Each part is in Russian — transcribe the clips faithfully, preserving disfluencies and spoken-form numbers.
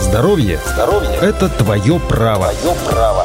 Здоровье, Здоровье – это твое право. Твое право.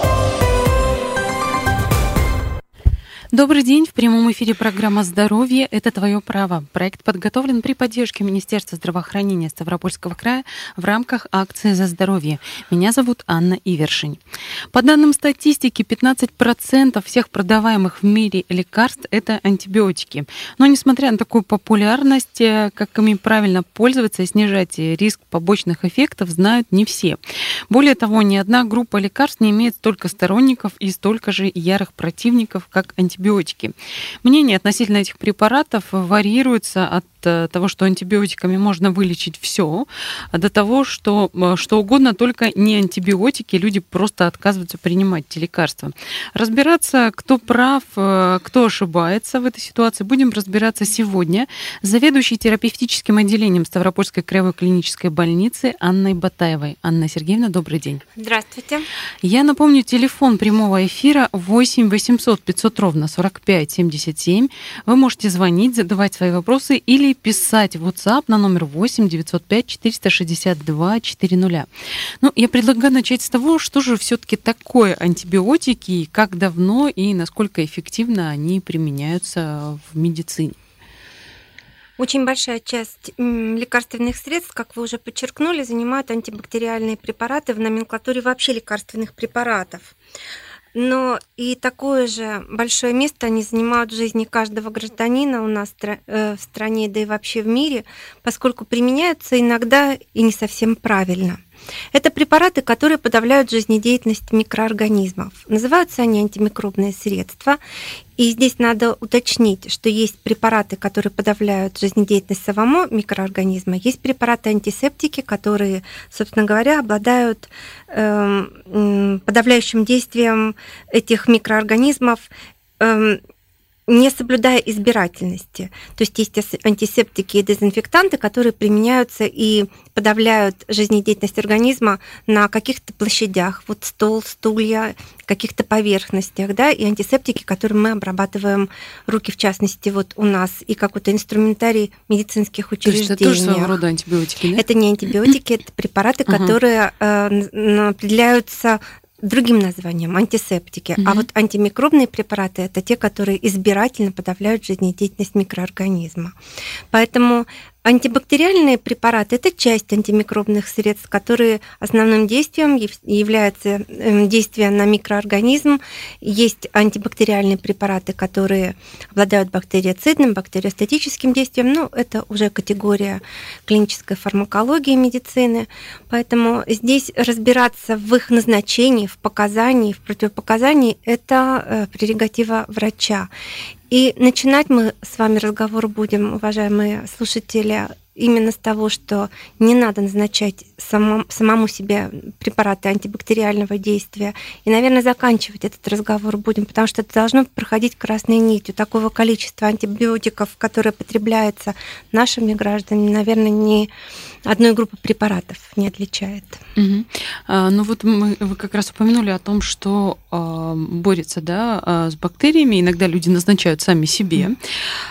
Добрый день. В прямом эфире программа «Здоровье – это твое право». Проект подготовлен при поддержке Министерства здравоохранения Ставропольского края в рамках акции «За здоровье». Меня зовут Анна Ивершин. По данным статистики, пятнадцать процентов всех продаваемых в мире лекарств – это антибиотики. Но несмотря на такую популярность, как ими правильно пользоваться и снижать риск побочных эффектов, знают не все. Более того, ни одна группа лекарств не имеет столько сторонников и столько же ярых противников, как антибиотики. Антибиотики. Мнения относительно этих препаратов варьируются от того, что антибиотиками можно вылечить все, до того, что что угодно, только не антибиотики. Люди просто отказываются принимать эти лекарства. Разбираться, кто прав, кто ошибается в этой ситуации, будем разбираться сегодня с заведующей терапевтическим отделением Ставропольской краевой клинической больницы Анной Батаевой. Анна Сергеевна, добрый день. Здравствуйте. Я напомню, телефон прямого эфира восемь восемьсот пятьсот ровно сорок пять семьдесят семь. Вы можете звонить, задавать свои вопросы или писать в WhatsApp на номер восемь девятьсот пять четыреста шестьдесят два четыреста. Ну, я предлагаю начать с того, что же все-таки такое антибиотики, и как давно и насколько эффективно они применяются в медицине. Очень большая часть лекарственных средств, как вы уже подчеркнули, занимают антибактериальные препараты в номенклатуре вообще лекарственных препаратов. Но и такое же большое место они занимают в жизни каждого гражданина у нас в стране, да и вообще в мире, поскольку применяются иногда и не совсем правильно. Это препараты, которые подавляют жизнедеятельность микроорганизмов. Называются они антимикробные средства. И здесь надо уточнить, что есть препараты, которые подавляют жизнедеятельность самого микроорганизма, есть препараты-антисептики, которые, собственно говоря, обладают э, подавляющим действием этих микроорганизмов, э, не соблюдая избирательности. То есть есть антисептики и дезинфектанты, которые применяются и подавляют жизнедеятельность организма на каких-то площадях, вот стол, стулья, каких-то поверхностях, да, и антисептики, которыми мы обрабатываем руки, в частности, вот у нас, и какой-то инструментарий медицинских учреждений. То есть это тоже своего рода антибиотики, да? Это не антибиотики, это препараты, которые определяются другим названием антисептики. Mm-hmm. А вот антимикробные препараты – это те, которые избирательно подавляют жизнедеятельность микроорганизма. Поэтому антибактериальные препараты – это часть антимикробных средств, которые основным действием является действие на микроорганизм. Есть антибактериальные препараты, которые обладают бактерицидным, бактериостатическим действием, но это уже категория клинической фармакологии медицины. Поэтому здесь разбираться в их назначении, в показании, в противопоказании – это прерогатива врача. И начинать мы с вами разговор будем, уважаемые слушатели, именно с того, что не надо назначать самому, самому себе препараты антибактериального действия. И, наверное, заканчивать этот разговор будем, потому что это должно проходить красной нитью. Такого количества антибиотиков, которое потребляется нашими гражданами, наверное, ни одной группы препаратов не отличает. Угу. А, ну вот мы, вы как раз упомянули о том, что а, борется, да, а, с бактериями. Иногда люди назначают сами себе. Mm.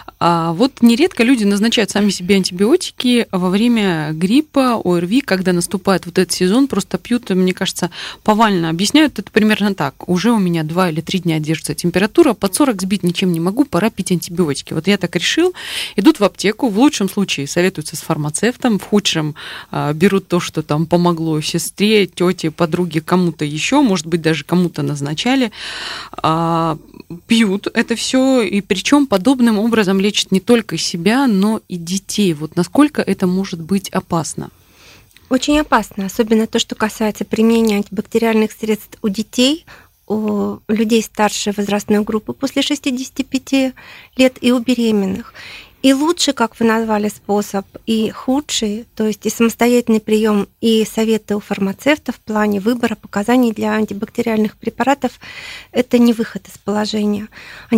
А вот нередко люди назначают сами себе антибиотики во время гриппа, ОРВИ, когда наступает вот этот сезон, просто пьют, мне кажется, повально. Объясняют это примерно так. Уже у меня два или три дня держится температура, под сорок сбить ничем не могу, пора пить антибиотики. Вот я так решил. Идут в аптеку, в лучшем случае советуются с фармацевтом, в худшем а, берут то, что там помогло сестре, тете, подруге, кому-то еще, может быть, даже кому-то назначали, а, пьют это все, и причем подобным образом лечат не только себя, но и детей. Вот насколько это может быть опасно? Очень опасно, особенно то, что касается применения антибактериальных средств у детей, у людей старшей возрастной группы после шестидесяти пяти лет и у беременных. И лучший, как вы назвали, способ, и худший, то есть и самостоятельный прием, и советы у фармацевта в плане выбора показаний для антибактериальных препаратов – это не выход из положения.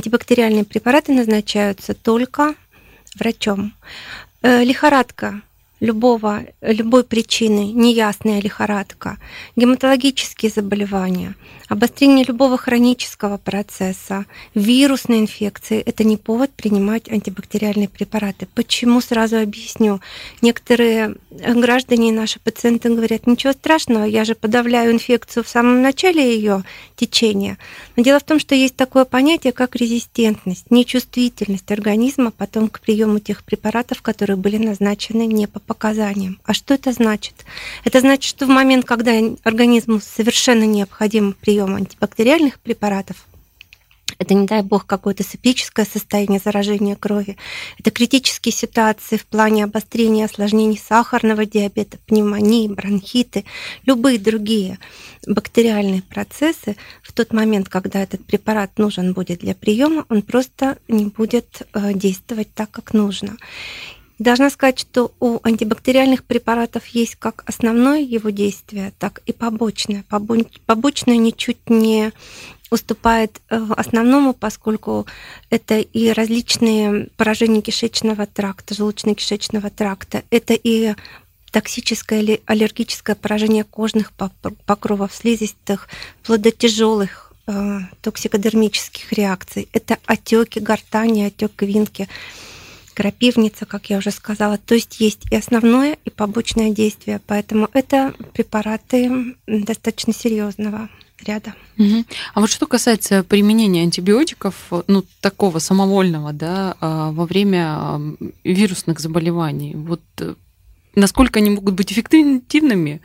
Антибактериальные препараты назначаются только врачом. Лихорадка любого, любой причины, неясная лихорадка, гематологические заболевания, обострение любого хронического процесса, вирусные инфекции – это не повод принимать антибактериальные препараты. Почему? Сразу объясню. Некоторые граждане, наши пациенты говорят, ничего страшного, я же подавляю инфекцию в самом начале ее течения. Но дело в том, что есть такое понятие, как резистентность, нечувствительность организма потом к приему тех препаратов, которые были назначены не по показаниям. А что это значит? Это значит, что в момент, когда организму совершенно необходим прием антибактериальных препаратов, это, не дай бог, какое-то септическое состояние заражения крови, это критические ситуации в плане обострения осложнений сахарного диабета, пневмонии, бронхиты, любые другие бактериальные процессы, в тот момент, когда этот препарат нужен будет для приема, он просто не будет действовать так, как нужно. Должна сказать, что у антибактериальных препаратов есть как основное его действие, так и побочное. Побочное ничуть не уступает основному, поскольку это и различные поражения кишечного тракта, желудочно-кишечного тракта, это и токсическое или аллергическое поражение кожных покровов, слизистых, вплоть до тяжелых токсикодермических реакций. Это отеки гортани, отек квинки, крапивница, как я уже сказала. То есть есть и основное, и побочное действие. Поэтому это препараты достаточно серьезного ряда. Угу. А вот что касается применения антибиотиков, ну, такого самовольного, да, во время вирусных заболеваний, вот насколько они могут быть эффективными,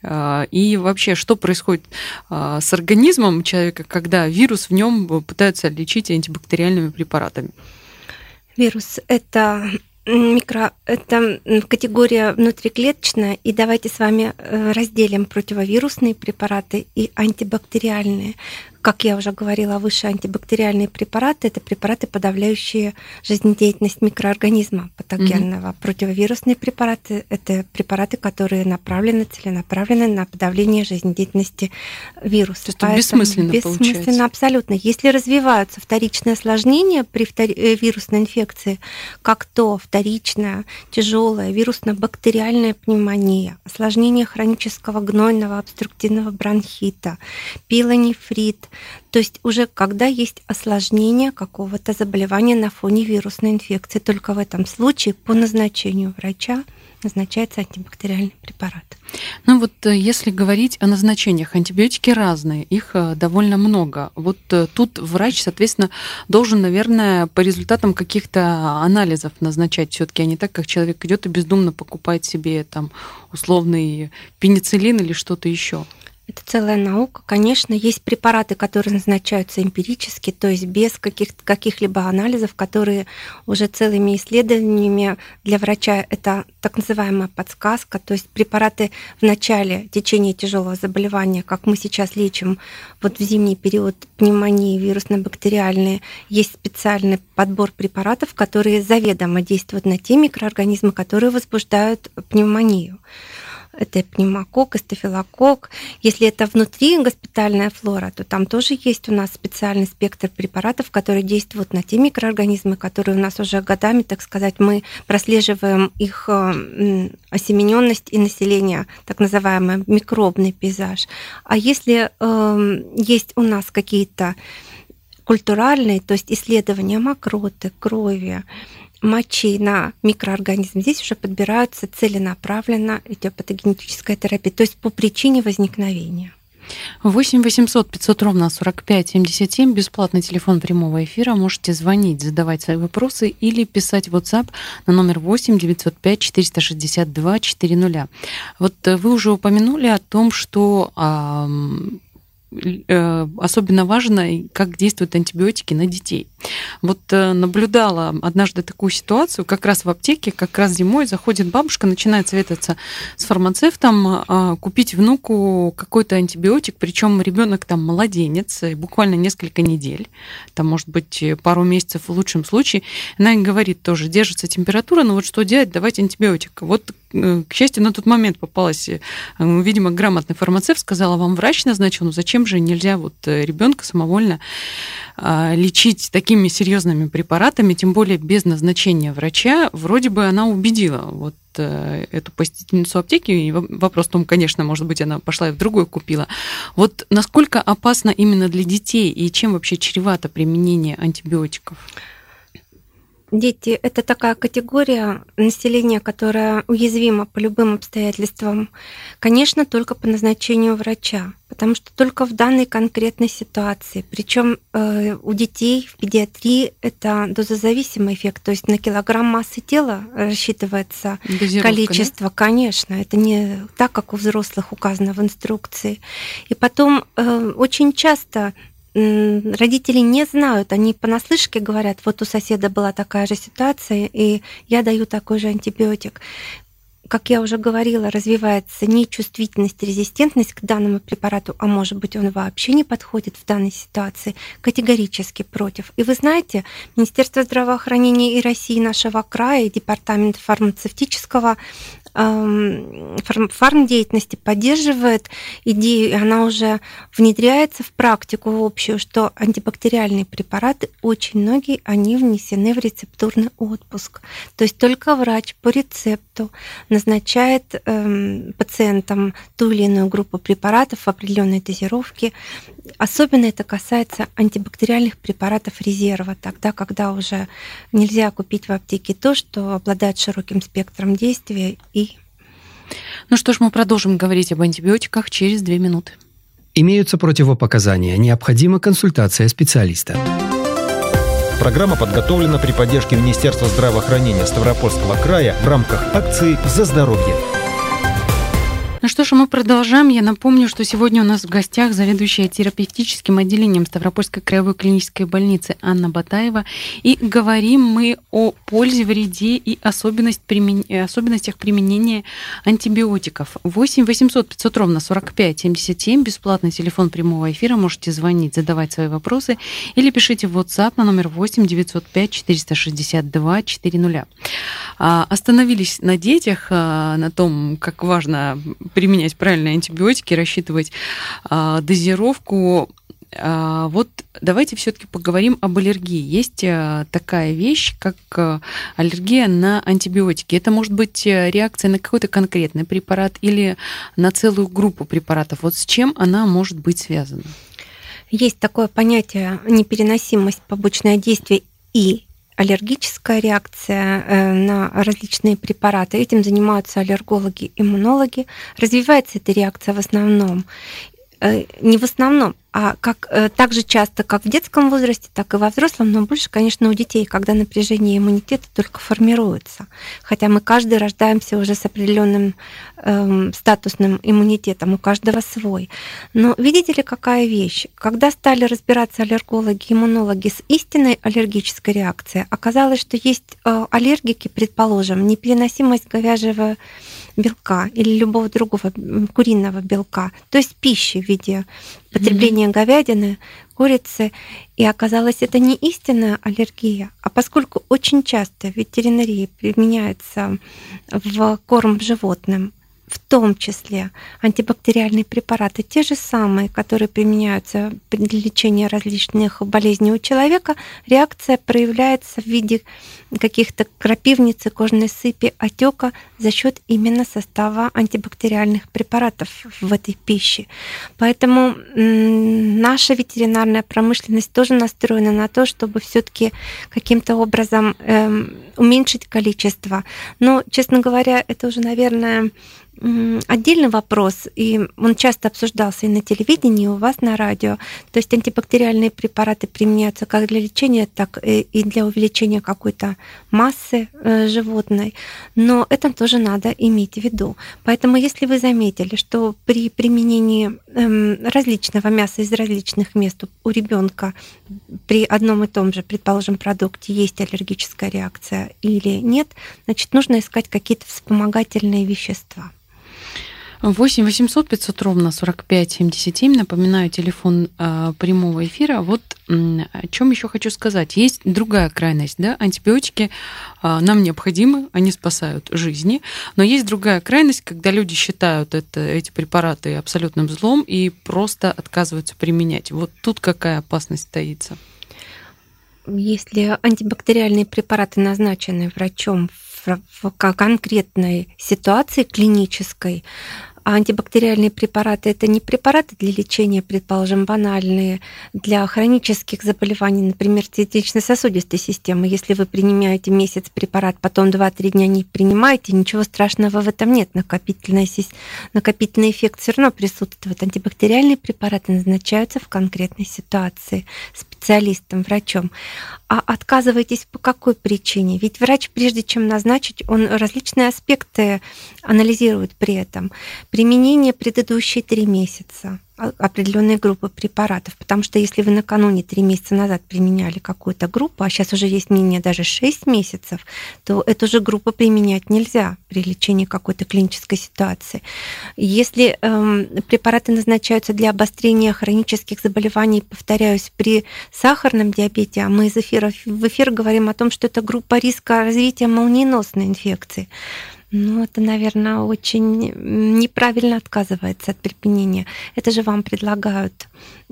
и вообще, что происходит с организмом человека, когда вирус в нем пытаются лечить антибактериальными препаратами? Вирус – это микро, это категория внутриклеточная, и давайте с вами разделим противовирусные препараты и антибактериальные. Как я уже говорила выше, антибактериальные препараты – это препараты, подавляющие жизнедеятельность микроорганизма патогенного. Mm-hmm. Противовирусные препараты – это препараты, которые направлены, целенаправлены на подавление жизнедеятельности вируса. То есть это бессмысленно, бессмысленно получается. Абсолютно. Если развиваются вторичные осложнения при втори- вирусной инфекции, как то вторичная тяжелая вирусно-бактериальная пневмония, осложнение хронического гнойного обструктивного бронхита, пилонефрит, то есть уже когда есть осложнение какого-то заболевания на фоне вирусной инфекции, только в этом случае по назначению врача назначается антибактериальный препарат. Ну вот если говорить о назначениях, антибиотики разные, их довольно много. Вот тут врач, соответственно, должен, наверное, по результатам каких-то анализов назначать все-таки, а не так, как человек идет и бездумно покупает себе там условный пенициллин или что-то еще. Это целая наука. Конечно, есть препараты, которые назначаются эмпирически, то есть без каких- каких-либо анализов, которые уже целыми исследованиями для врача это так называемая подсказка, то есть препараты в начале течения тяжелого заболевания, как мы сейчас лечим вот в зимний период пневмонии вирусно-бактериальные, есть специальный подбор препаратов, которые заведомо действуют на те микроорганизмы, которые возбуждают пневмонию. Это пневмококк, стафилококк. Если это внутри госпитальная флора, то там тоже есть у нас специальный спектр препаратов, которые действуют на те микроорганизмы, которые у нас уже годами, так сказать, мы прослеживаем их осемененность и население, так называемый микробный пейзаж. А если э, есть у нас какие-то культуральные, то есть исследования мокроты, крови, мочи на микроорганизм, здесь уже подбираются целенаправленно этиопатогенетическая терапия, то есть по причине возникновения. восемь восемьсот пятьсот ровно сорок пять семьдесят семь, бесплатный телефон прямого эфира. Можете звонить, задавать свои вопросы или писать в WhatsApp на номер восемь девятьсот пять четыреста шестьдесят два четыреста. Вот вы уже упомянули о том, что особенно важно, как действуют антибиотики на детей. Вот наблюдала однажды такую ситуацию, как раз в аптеке, как раз зимой заходит бабушка, начинает советоваться с фармацевтом купить внуку какой-то антибиотик, причем ребенок там младенец, буквально несколько недель, там может быть пару месяцев в лучшем случае. Она говорит тоже, держится температура, но вот что делать, давайте антибиотик. Вот, к счастью, на тот момент попалась, видимо, грамотный фармацевт, сказала, вам врач назначил, ну зачем же нельзя вот ребенка самовольно лечить такими серьезными препаратами, тем более без назначения врача. Вроде бы она убедила. Вот эту посетительницу аптеки, и вопрос в том, конечно, может быть, она пошла и в другой купила. Вот насколько опасно именно для детей и чем вообще чревато применение антибиотиков? Дети – это такая категория населения, которая уязвима по любым обстоятельствам. Конечно, только по назначению врача, потому что только в данной конкретной ситуации. Причем э, у детей в педиатрии это дозозависимый эффект, то есть на килограмм массы тела рассчитывается дозировка, количество. Да? Конечно, это не так, как у взрослых указано в инструкции. И потом э, очень часто родители не знают, они понаслышке говорят, вот у соседа была такая же ситуация, и я даю такой же антибиотик. Как я уже говорила, развивается нечувствительность, резистентность к данному препарату, а может быть, он вообще не подходит в данной ситуации, категорически против. И вы знаете, Министерство здравоохранения и России нашего края, и Департамент фармацевтического фармдеятельности поддерживает идею, и она уже внедряется в практику общую, что антибактериальные препараты, очень многие, они внесены в рецептурный отпуск. То есть только врач по рецепту назначает эм, пациентам ту или иную группу препаратов в определенной дозировке. Особенно это касается антибактериальных препаратов резерва, тогда, когда уже нельзя купить в аптеке то, что обладает широким спектром действия. И Ну что ж, мы продолжим говорить об антибиотиках через две минуты. Имеются противопоказания. Необходима консультация специалиста. Программа подготовлена при поддержке Министерства здравоохранения Ставропольского края в рамках акции «За здоровье». Ну что ж, мы продолжаем. Я напомню, что сегодня у нас в гостях заведующая терапевтическим отделением Ставропольской краевой клинической больницы Анна Батаева. И говорим мы о пользе, вреде и особенность примен... особенностях применения антибиотиков. восемь восемьсот пятьсот ровно сорок пять семьдесят семь, бесплатный телефон прямого эфира. Можете звонить, задавать свои вопросы или пишите в WhatsApp на номер восемь девятьсот пять четыреста шестьдесят два четыреста. Остановились на детях, на том, как важно применять правильные антибиотики, рассчитывать а, дозировку. А, вот давайте все-таки поговорим об аллергии. Есть а, такая вещь, как а, аллергия на антибиотики. Это может быть реакция на какой-то конкретный препарат или на целую группу препаратов. Вот с чем она может быть связана? Есть такое понятие непереносимость, побочное действие и аллергическая реакция на различные препараты. Этим занимаются аллергологи, иммунологи. Развивается эта реакция в основном, не в основном, а как, так же часто, как в детском возрасте, так и во взрослом, но больше, конечно, у детей, когда напряжение иммунитета только формируется. Хотя мы каждый рождаемся уже с определенным э, статусным иммунитетом, у каждого свой. Но видите ли, какая вещь? Когда стали разбираться аллергологи, иммунологи с истинной аллергической реакцией, оказалось, что есть э, аллергики, предположим, непереносимость говяжьего белка или любого другого куриного белка, то есть пищи в виде потребления говядины, курицы. И оказалось, это не истинная аллергия, а поскольку очень часто в ветеринарии применяется в корм животным, в том числе антибактериальные препараты, те же самые, которые применяются для лечения различных болезней у человека, реакция проявляется в виде каких-то крапивницы, кожной сыпи, отека за счет именно состава антибактериальных препаратов в этой пище. Поэтому наша ветеринарная промышленность тоже настроена на то, чтобы все-таки каким-то образом эм, уменьшить количество. Но, честно говоря, это уже, наверное, отдельный вопрос, и он часто обсуждался и на телевидении, и у вас на радио. То есть антибактериальные препараты применяются как для лечения, так и для увеличения какой-то массы животной. Но это тоже надо иметь в виду. Поэтому если вы заметили, что при применении различного мяса из различных мест у ребенка при одном и том же, предположим, продукте есть аллергическая реакция или нет, значит, нужно искать какие-то вспомогательные вещества. восемь восемьсот пятьсот ровно сорок пять семьдесят семь. Напоминаю, телефон э, прямого эфира. Вот э, о чем еще хочу сказать. Есть другая крайность, да? Антибиотики э, нам необходимы, они спасают жизни. Но есть другая крайность, когда люди считают это, эти препараты абсолютным злом и просто отказываются применять. Вот тут какая опасность таится? Если антибактериальные препараты назначены врачом в, в конкретной ситуации клинической. А антибактериальные препараты – это не препараты для лечения, предположим, банальные, для хронических заболеваний, например, сердечно-сосудистой системы. Если вы принимаете месяц препарат, потом два-три дня не принимаете, ничего страшного в этом нет. Накопительный, накопительный эффект все равно присутствует. Антибактериальные препараты назначаются в конкретной ситуации специалистом, врачом. А отказываетесь по какой причине? Ведь врач, прежде чем назначить, он различные аспекты анализирует при этом. Применение предыдущие три месяца определенной группы препаратов, потому что если вы накануне три месяца назад применяли какую-то группу, а сейчас уже есть мнение даже шесть месяцев, то эту же группу применять нельзя при лечении какой-то клинической ситуации. Если эм, препараты назначаются для обострения хронических заболеваний, повторяюсь, при сахарном диабете, а мы из эфира в эфир говорим о том, что это группа риска развития молниеносной инфекции, ну, это, наверное, очень неправильно отказывается от применения. Это же вам предлагают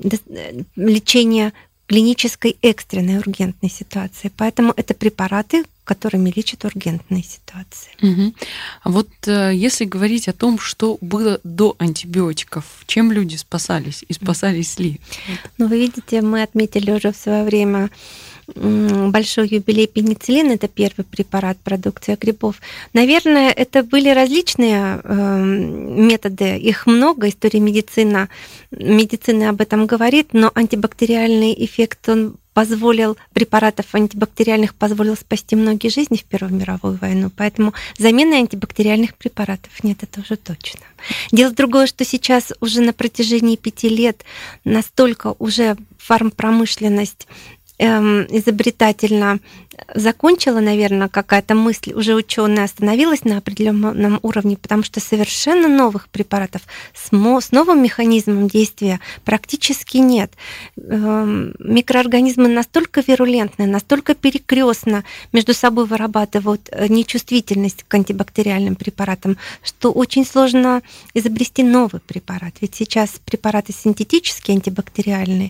лечение клинической экстренной ургентной ситуации. Поэтому это препараты, которыми лечат ургентные ситуации. Угу. А вот если говорить о том, что было до антибиотиков, чем люди спасались и спасались ли? Ну, вы видите, мы отметили уже в свое время большой юбилей пенициллина, это первый препарат продукции грибов. Наверное, это были различные э, методы, их много, история медицины, медицины об этом говорит, но антибактериальный эффект, он позволил, препаратов антибактериальных позволил спасти многие жизни в Первую мировую войну, поэтому замены антибактериальных препаратов нет, это уже точно. Дело другое, что сейчас уже на протяжении пяти лет настолько уже фармпромышленность изобретательно закончила, наверное, какая-то мысль, уже ученая остановилась на определенном уровне, потому что совершенно новых препаратов с, с новым механизмом действия практически нет. Микроорганизмы настолько вирулентны, настолько перекрестно между собой вырабатывают нечувствительность к антибактериальным препаратам, что очень сложно изобрести новый препарат. Ведь сейчас препараты синтетические, антибактериальные,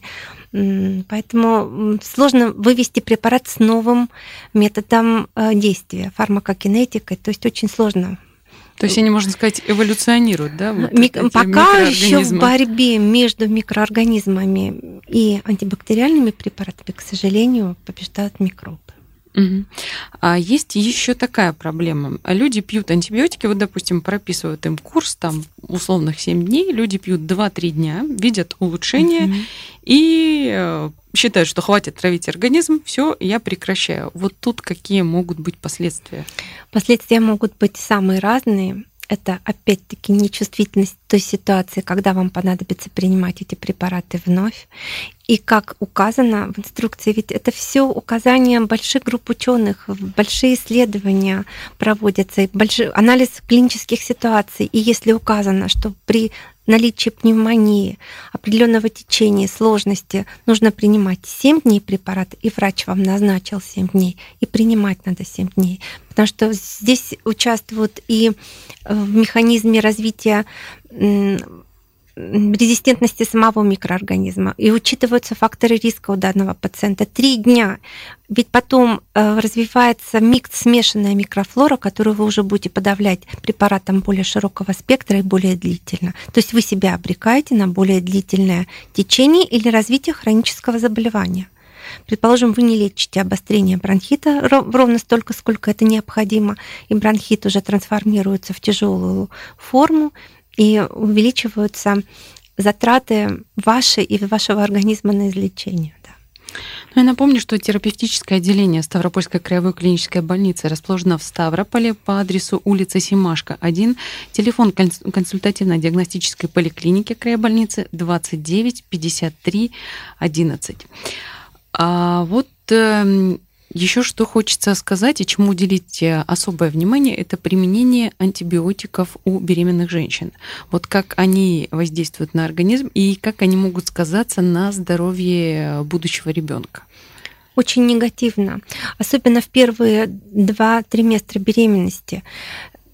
поэтому сложно вывести препарат с новым методом действия, фармакокинетикой, то есть очень сложно. То есть они, можно сказать, эволюционируют, да? Вот Мик- пока еще в борьбе между микроорганизмами и антибактериальными препаратами, к сожалению, побеждают микробы. Угу. А есть еще такая проблема. Люди пьют антибиотики, вот, допустим, прописывают им курс, там, условных семь дней, люди пьют два-три дня, видят улучшение, угу. и считают, что хватит травить организм, все, я прекращаю. Вот тут какие могут быть последствия? Последствия могут быть самые разные. Это, опять-таки, нечувствительность той ситуации, когда вам понадобится принимать эти препараты вновь. И как указано в инструкции, ведь это все указания больших групп ученых, большие исследования проводятся, большой анализ клинических ситуаций. И если указано, что при наличии пневмонии, определенного течения, сложности нужно принимать семь дней препарата, и врач вам назначил семь дней, и принимать надо семь дней. Потому что здесь участвуют и в механизме развития резистентности самого микроорганизма, и учитываются факторы риска у данного пациента. Три дня, ведь потом развивается микс, смешанная микрофлора, которую вы уже будете подавлять препаратом более широкого спектра и более длительно. То есть вы себя обрекаете на более длительное течение или развитие хронического заболевания. Предположим, вы не лечите обострение бронхита ровно столько, сколько это необходимо, и бронхит уже трансформируется в тяжелую форму, и увеличиваются затраты ваши и вашего организма на излечение. Да. Ну, я напомню, что терапевтическое отделение Ставропольской краевой клинической больницы расположено в Ставрополе по адресу улица Семашко, один, телефон консультативно-диагностической поликлиники краебольницы двадцать девять пятьдесят три одиннадцать. А вот еще что хочется сказать и чему уделить особое внимание, это применение антибиотиков у беременных женщин. Вот как они воздействуют на организм и как они могут сказаться на здоровье будущего ребенка. Очень негативно, особенно в первые два триместра беременности.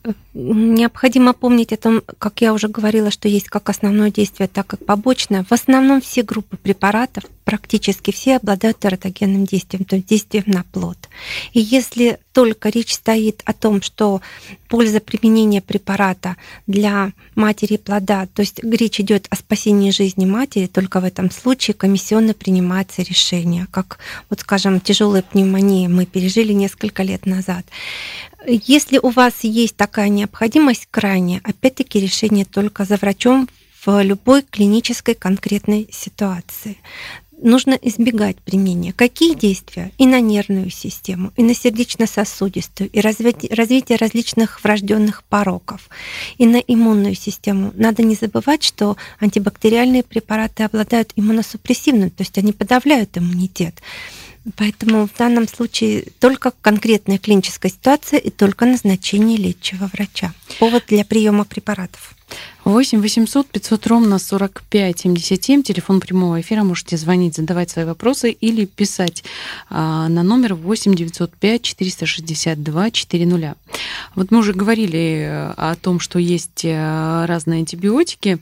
Необходимо помнить о том, как я уже говорила, что есть как основное действие, так и побочное. В основном все группы препаратов, практически все, обладают тератогенным действием, то есть действием на плод. И если только речь стоит о том, что польза применения препарата для матери и плода, то есть речь идет о спасении жизни матери, только в этом случае комиссионно принимается решение. Как, вот скажем, тяжелая пневмония мы пережили несколько лет назад. Если у вас есть такая необходимость крайне, опять-таки решение только за врачом в любой клинической конкретной ситуации. Нужно избегать применения. Какие действия? И на нервную систему, и на сердечно-сосудистую, и развитие, развитие различных врожденных пороков, и на иммунную систему. Надо не забывать, что антибактериальные препараты обладают иммуносупрессивным, то есть они подавляют иммунитет. Поэтому в данном случае только конкретная клиническая ситуация и только назначение лечащего врача. Повод для приема препаратов. восемь восемьсот пятьсот ровно сорок пять семьдесят семь, телефон прямого эфира, можете звонить, задавать свои вопросы или писать а, на номер восемь девятьсот пять четыреста шестьдесят два четыреста. Вот мы уже говорили о том, что есть разные антибиотики.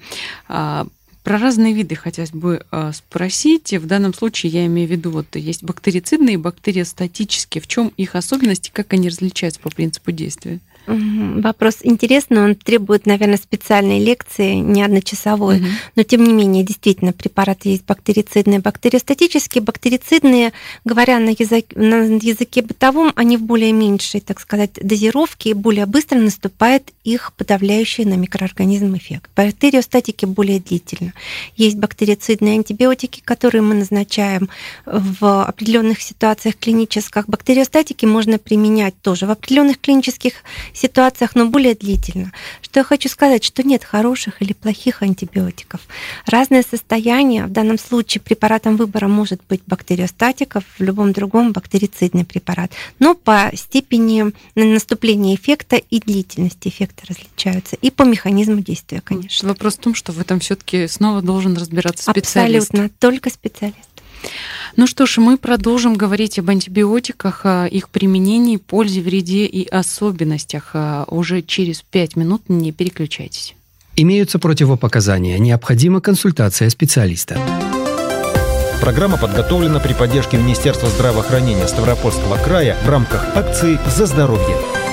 Про разные виды хотелось бы спросить. В данном случае я имею в виду, вот есть бактерицидные и бактериостатические. В чем их особенности, как они различаются по принципу действия? Вопрос интересный, он требует, наверное, специальной лекции, не одночасовой, угу. Но тем не менее, действительно, препараты есть бактерицидные, бактериостатические. Бактерицидные, говоря на языке, на языке бытовом, они в более меньшей, так сказать, дозировке, и более быстро наступает их подавляющий на микроорганизм эффект. Бактериостатики более длительно. Есть бактерицидные антибиотики, которые мы назначаем в определенных ситуациях клинических. Бактериостатики можно применять тоже в определенных клинических ситуациях, но более длительно. Что я хочу сказать, что нет хороших или плохих антибиотиков. Разное состояние, в данном случае препаратом выбора может быть бактериостатиков, в любом другом бактерицидный препарат. Но по степени наступления эффекта и длительности эффекта различаются. И по механизму действия, конечно. Вопрос в том, что в этом все-таки снова должен разбираться специалист. Абсолютно, только специалист. Ну что ж, мы продолжим говорить об антибиотиках, их применении, пользе, вреде и особенностях уже через пять минут. Не переключайтесь. Имеются противопоказания. Необходима консультация специалиста. Программа подготовлена при поддержке Министерства здравоохранения Ставропольского края в рамках акции «За здоровье».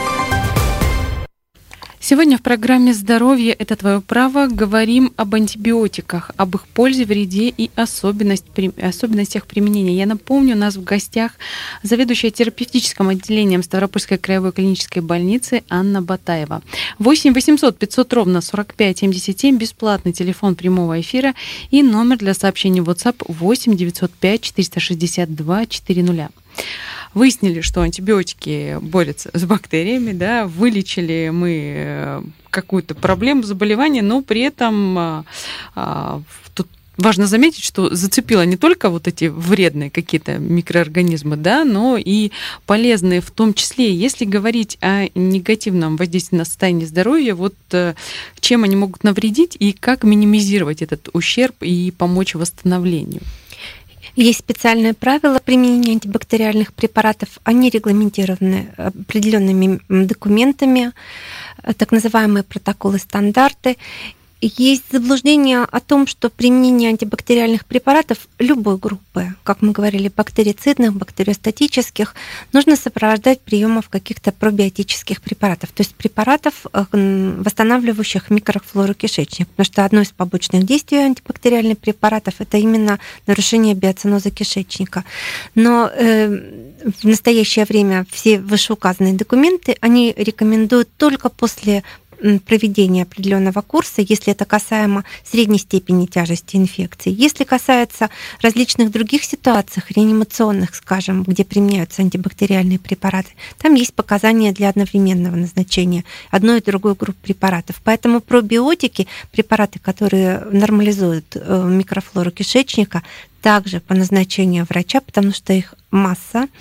Сегодня в программе «Здоровье – это твое право» говорим об антибиотиках, об их пользе, вреде и особенность, особенностях применения. Я напомню, у нас в гостях заведующая терапевтическим отделением Ставропольской краевой клинической больницы Анна Батаева. восемь восемьсот пятьсот ровно сорок пять семьдесят семь, бесплатный телефон прямого эфира и номер для сообщений в WhatsApp восемь девятьсот пять четыреста шестьдесят два четыреста. Выяснили, что антибиотики борются с бактериями, да, вылечили мы какую-то проблему, заболевание, но при этом а, а, тут важно заметить, что зацепило не только вот эти вредные какие-то микроорганизмы, да, но и полезные в том числе. Если говорить о негативном воздействии на состояние здоровья, вот чем они могут навредить и как минимизировать этот ущерб и помочь восстановлению? Есть специальные правила применения антибактериальных препаратов. Они регламентированы определенными документами, так называемые протоколы, стандарты. Есть заблуждение о том, что применение антибактериальных препаратов любой группы, как мы говорили, бактерицидных, бактериостатических, нужно сопровождать приемом каких-то пробиотических препаратов, то есть препаратов, восстанавливающих микрофлору кишечника, потому что одно из побочных действий антибактериальных препаратов – это именно нарушение биоциноза кишечника. Но в настоящее время все вышеуказанные документы, они рекомендуют только после проведения определенного курса, если это касаемо средней степени тяжести инфекции. Если касается различных других ситуаций, реанимационных, скажем, где применяются антибактериальные препараты, там есть показания для одновременного назначения одной и другой группы препаратов. Поэтому пробиотики, препараты, которые нормализуют микрофлору кишечника, также по назначению врача, потому что их масса,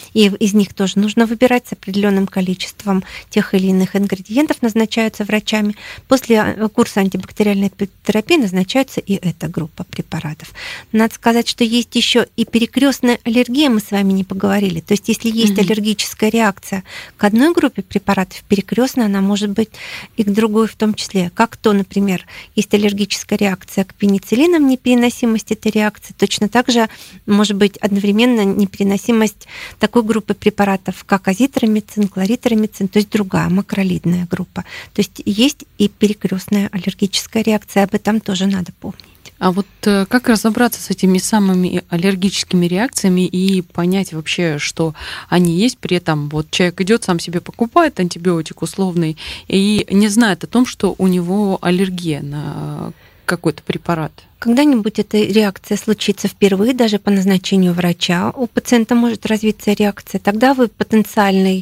и из них тоже нужно выбирать с определенным количеством тех или иных ингредиентов, назначаются врачами. После курса антибактериальной терапии назначается и эта группа препаратов. Надо сказать, что есть еще и перекрестная аллергия, мы с вами не поговорили. То есть если есть mm-hmm. аллергическая реакция к одной группе препаратов, перекрестная она может быть и к другой в том числе. Как то, например, есть аллергическая реакция к пенициллинам, непереносимость этой реакции, точно так же может быть одновременно непереносимость такой группы препаратов, как азитромицин, кларитромицин, то есть другая макролидная группа. То есть есть и перекрестная аллергическая реакция, об этом тоже надо помнить. А вот как разобраться с этими самыми аллергическими реакциями и понять вообще, что они есть, при этом вот человек идет, сам себе покупает антибиотик условный и не знает о том, что у него аллергия на какой-то препарат? Когда-нибудь эта реакция случится впервые, даже по назначению врача. У пациента может развиться реакция. Тогда вы потенциальный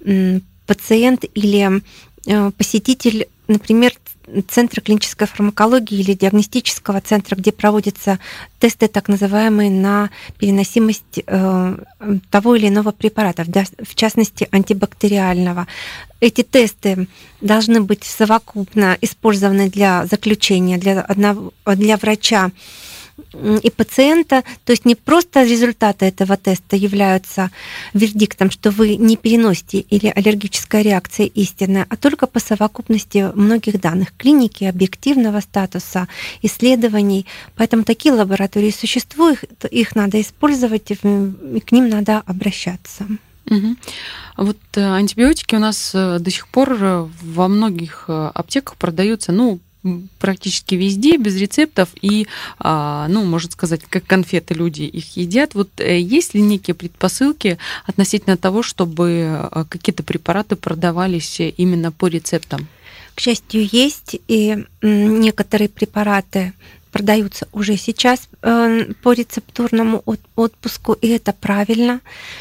пациент или посетитель, например, Центра клинической фармакологии или диагностического центра, где проводятся тесты так называемые на переносимость э, того или иного препарата, в частности антибактериального. Эти тесты должны быть совокупно использованы для заключения, для, одного, для врача и пациента, то есть не просто результаты этого теста являются вердиктом, что вы не переносите или аллергическая реакция истинная, а только по совокупности многих данных клиники, объективного статуса, исследований. Поэтому такие лаборатории существуют, их надо использовать, и к ним надо обращаться. Угу. Вот антибиотики у нас до сих пор во многих аптеках продаются, ну, практически везде, без рецептов, и, ну, можно сказать, как конфеты люди их едят. Вот есть ли некие предпосылки относительно того, чтобы какие-то препараты продавались именно по рецептам? К счастью, есть, и некоторые препараты продаются уже сейчас по рецептурному отпуску, и это правильно.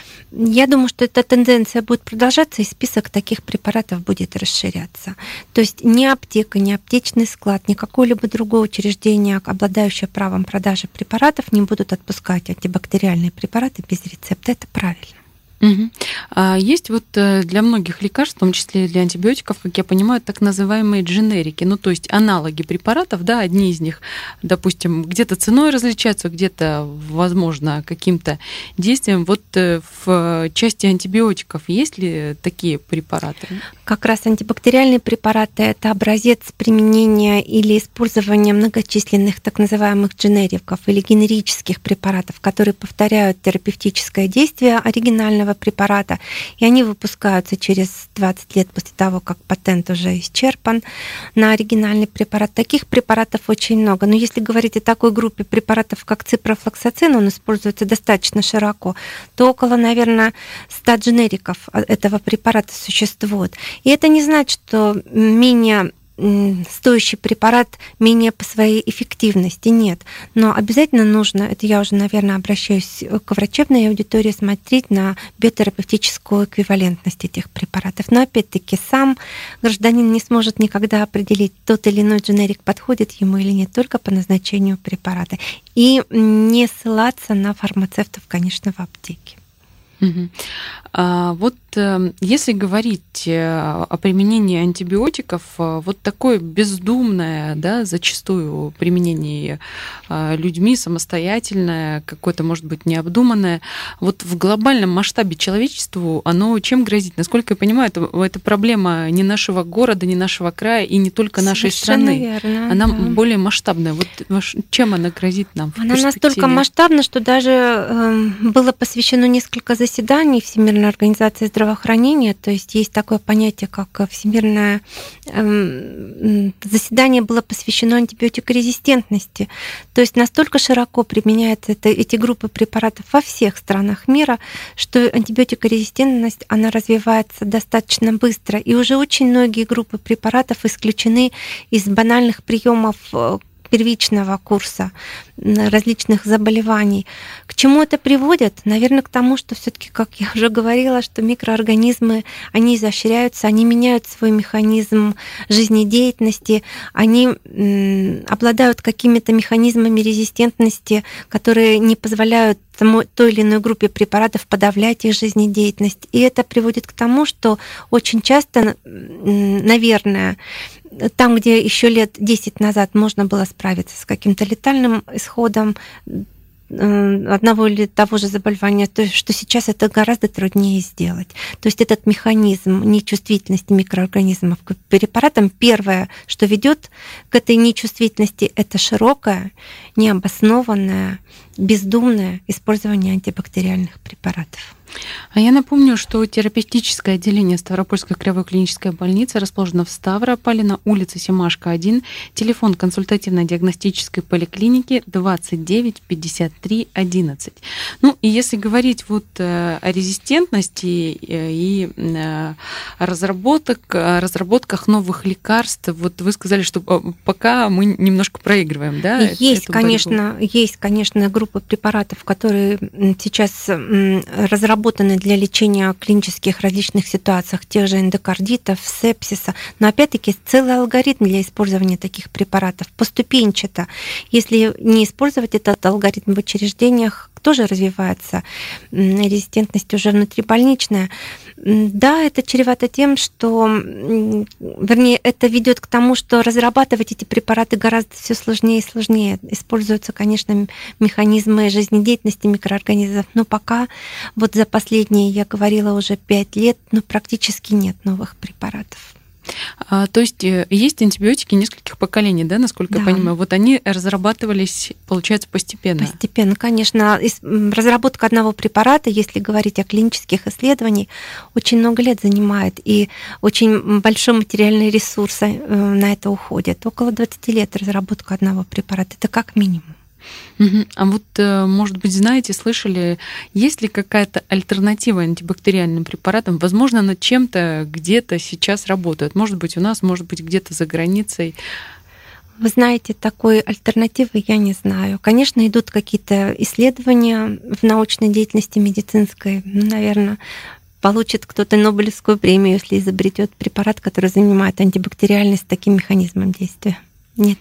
Я думаю, что эта тенденция будет продолжаться, и список таких препаратов будет расширяться. То есть ни аптека, ни аптечный склад, ни какое-либо другое учреждение, обладающее правом продажи препаратов, не будут отпускать антибактериальные препараты без рецепта. Это правильно. Угу. А есть вот для многих лекарств, в том числе и для антибиотиков, как я понимаю, так называемые дженерики, ну то есть аналоги препаратов, да, одни из них, допустим, где-то ценой различаются, где-то, возможно, каким-то действием. Вот в части антибиотиков есть ли такие препараты? Как раз антибактериальные препараты — это образец применения или использования многочисленных так называемых дженериков или генерических препаратов, которые повторяют терапевтическое действие оригинального препарата, и они выпускаются через двадцать лет после того, как патент уже исчерпан на оригинальный препарат. Таких препаратов очень много. Но если говорить о такой группе препаратов, как ципрофлоксацин, он используется достаточно широко, то около, наверное, ста дженериков этого препарата существует. И это не значит, что менее стоящий препарат менее по своей эффективности, нет. Но обязательно нужно, это я уже, наверное, обращаюсь к врачебной аудитории, смотреть на биотерапевтическую эквивалентность этих препаратов. Но опять-таки сам гражданин не сможет никогда определить, тот или иной дженерик подходит ему или нет, только по назначению препарата. И не ссылаться на фармацевтов, конечно, в аптеке. Угу. А вот если говорить о применении антибиотиков, вот такое бездумное, да, зачастую применение людьми самостоятельное, какое-то, может быть, необдуманное, вот в глобальном масштабе человечеству оно чем грозит? Насколько я понимаю, это, это проблема не нашего города, не нашего края и не только нашей Совершенно страны. Верно, она да. более масштабная. Вот чем она грозит нам? Она настолько масштабна, что даже э, было посвящено несколько заседаний Всемирной организации здравоохранения, то есть есть такое понятие, как всемирное э, заседание было посвящено антибиотикорезистентности. То есть настолько широко применяются это, эти группы препаратов во всех странах мира, что антибиотикорезистентность, она развивается достаточно быстро. И уже очень многие группы препаратов исключены из банальных приемов первичного курса различных заболеваний. К чему это приводит? Наверное, к тому, что все-таки, как я уже говорила, что микроорганизмы, они изощряются, они меняют свой механизм жизнедеятельности, они м, обладают какими-то механизмами резистентности, которые не позволяют той или иной группе препаратов подавлять их жизнедеятельность. И это приводит к тому, что очень часто, наверное, там, где еще лет десять назад можно было справиться с каким-то летальным исходом одного или того же заболевания, то что сейчас это гораздо труднее сделать. То есть этот механизм нечувствительности микроорганизмов к препаратам, первое, что ведет к этой нечувствительности, это широкое, необоснованное, бездумное использование антибактериальных препаратов. А я напомню, что терапевтическое отделение Ставропольской краевой клинической больницы расположено в Ставрополе на улице Семашко, один, телефон консультативно-диагностической поликлиники двадцать девять пятьдесят три одиннадцать. Ну и если говорить вот о резистентности и разработок, о разработках новых лекарств, вот вы сказали, что пока мы немножко проигрываем, да? Есть, конечно, есть, конечно, группа препаратов, которые сейчас разработаны для лечения клинических различных ситуациях, тех же эндокардитов, сепсиса. Но опять-таки целый алгоритм для использования таких препаратов поступенчато. Если не использовать этот алгоритм в учреждениях, тоже развивается резистентность уже внутрибольничная. Да, это чревато тем, что, вернее, это ведет к тому, что разрабатывать эти препараты гораздо все сложнее и сложнее. Используются, конечно, механизмы жизнедеятельности микроорганизмов, но пока вот за последние, я говорила, уже пять лет, но практически нет новых препаратов. А, то есть есть антибиотики нескольких поколений, да, насколько да. я понимаю? Вот они разрабатывались, получается, постепенно. Постепенно, конечно. Разработка одного препарата, если говорить о клинических исследованиях, очень много лет занимает, и очень большой материальный ресурс на это уходит. Около двадцать лет разработка одного препарата. Это как минимум. Угу. А вот, может быть, знаете, слышали, есть ли какая-то альтернатива антибактериальным препаратам? Возможно, над чем-то где-то сейчас работают. Может быть, у нас, может быть, где-то за границей. Вы знаете, такой альтернативы я не знаю. Конечно, идут какие-то исследования в научной деятельности медицинской. Ну, наверное, получит кто-то Нобелевскую премию, если изобретет препарат, который занимает антибактериальность с таким механизмом действия. Нет.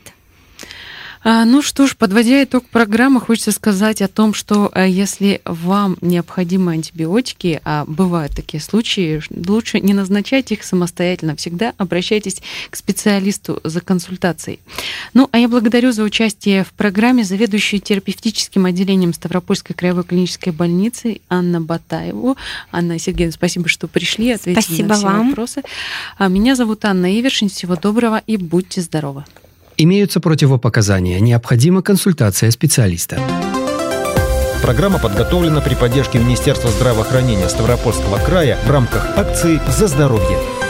Ну что ж, подводя итог программы, хочется сказать о том, что если вам необходимы антибиотики, а бывают такие случаи, лучше не назначайте их самостоятельно, всегда обращайтесь к специалисту за консультацией. Ну, а я благодарю за участие в программе заведующую терапевтическим отделением Ставропольской краевой клинической больницы Анну Батаеву. Анна Сергеевна, спасибо, что пришли, ответили спасибо на все вам. Вопросы. Меня зовут Анна Ивершин. Всего доброго и будьте здоровы. Имеются противопоказания. Необходима консультация специалиста. Программа подготовлена при поддержке Министерства здравоохранения Ставропольского края в рамках акции «За здоровье».